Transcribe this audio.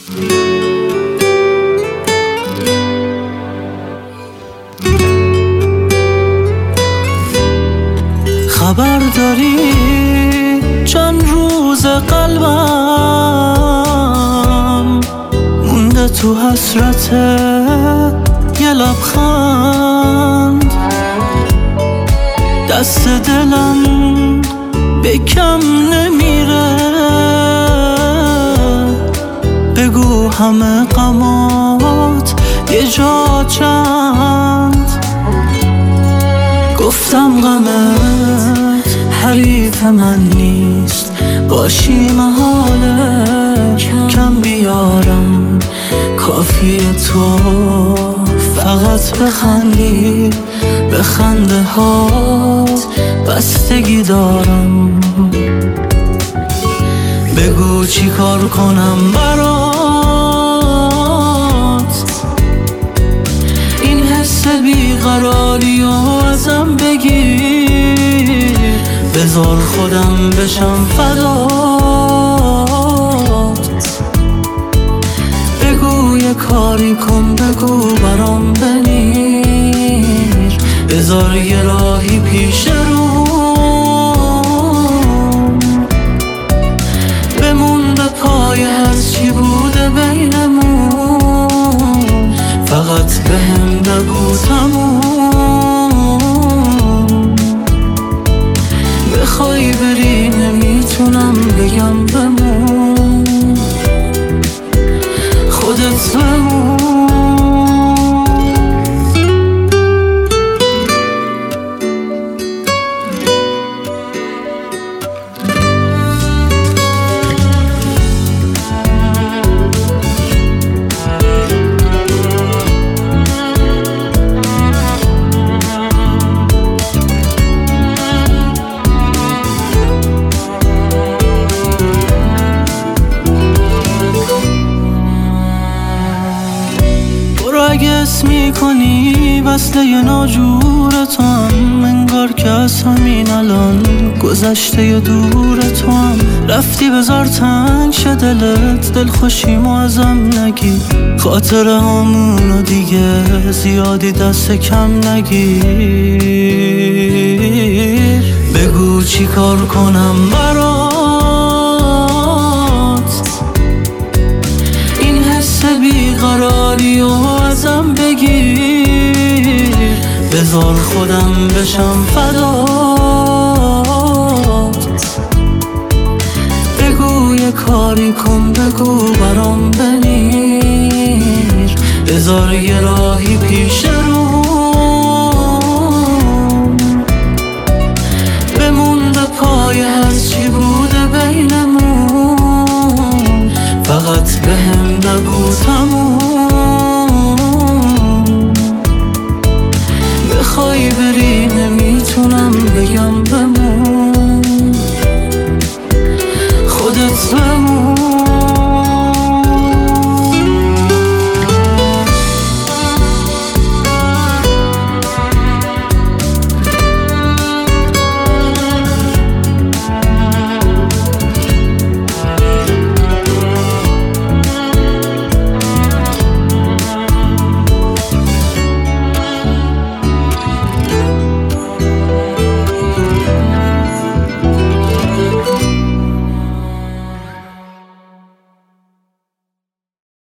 خبر داری چند روز قلبم مونده تو حسرت یه لبخند، دست دلم به کم نمیره، بگو همه غمات یه جا چند. گفتم غمت حریف من نیست، باشی محاله کم بیارم، کافیه تو فقط بخندی، به خنده هات بستگی دارم. بگو چی کار کنم برات، این حس بیقراری و ازم بگیر، بذار خودم بشم فدات. بگو یه کاری کن، بگو برام بمیر، بذار یه راهی پیش روم، بمونده پای هرچی بوده بینمون، فقط بهم بگو تموم. بخوای بری نمیتونم بگم بمون، خودت بمون. اگه اسم میکنی وصله ی ناجور تو هم، انگار که از همین الان گذشته ی دور تو هم. رفتی بذار تنگ شه دلت، دل خوشیمو ازم نگیر، خاطره همونو دیگه زیادی دست کم نگیر. بگو چی کار کنم برات، این حس بیقراری و ازم بگیر، بذار خودم بشم فدات. بگو یه کاری کن، بگو برام بمیر، بذار یه راهی پیش روم، بمونده پای هرچی بوده بینمون، فقط بهم بگو تموم. بخوای بری نمیتونم بگم بمون، خودت بمون.